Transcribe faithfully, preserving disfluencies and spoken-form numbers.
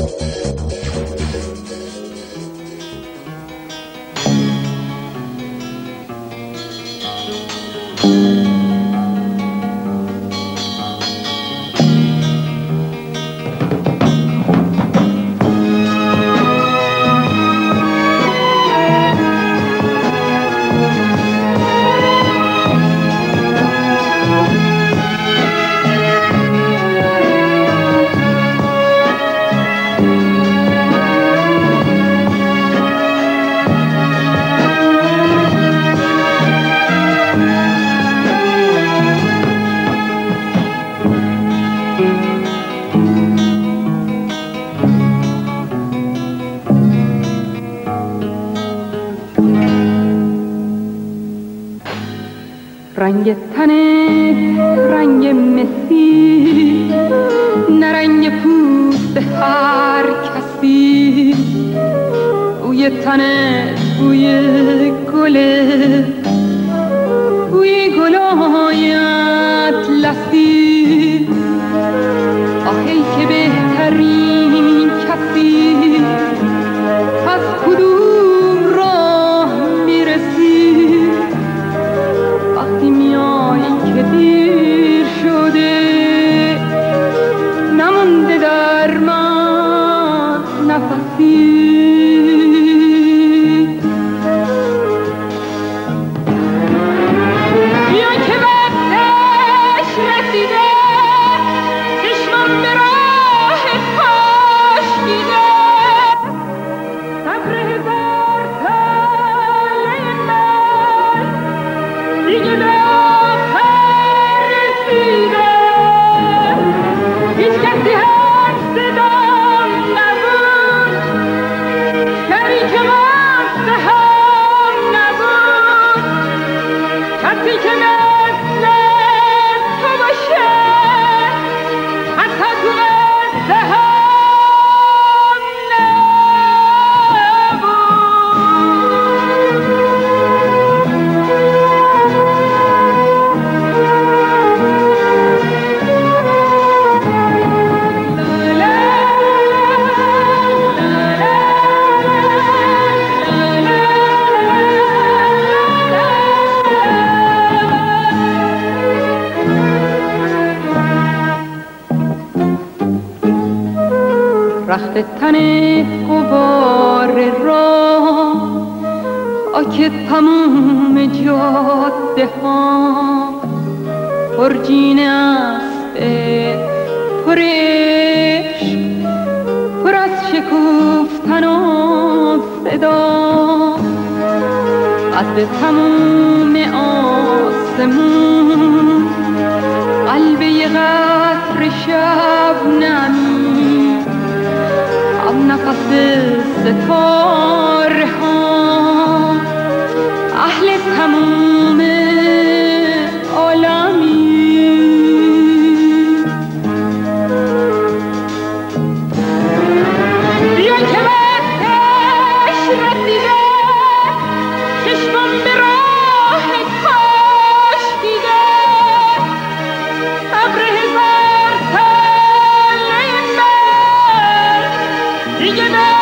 رنگ تنت رنگ مسی، نه رنگ پوست هر کسی. بوی تنت بوی گله، بوی گلای اطلسی. آهی که بهترین کسی از کدوم راه میرسی؟ وقتی میای که دیر شده، نمونده در من نفسی. بیا که وقتش رسیده، چشمم به راه پاش دیده. صبر هزار ساله من دیگه به آخر رسیده. هیچ کسی هم صدام نبود، شریک وقت هم نبود. کسی که مثل تو باشه، حتی تو قصه هم نبود. رخت تنت غبار راه، خاک تموم جاده ها. پرجین است پر عشق، پر از شکوفتن و صدا. قد تموم آسمون، قلب یه قطر شبنمی. هم نفس ستاره ها، اهل تموم عالمی. بیا که وقتش رسیده، چشمم به راه پاش دیده. صبر هزار ساله من دیگه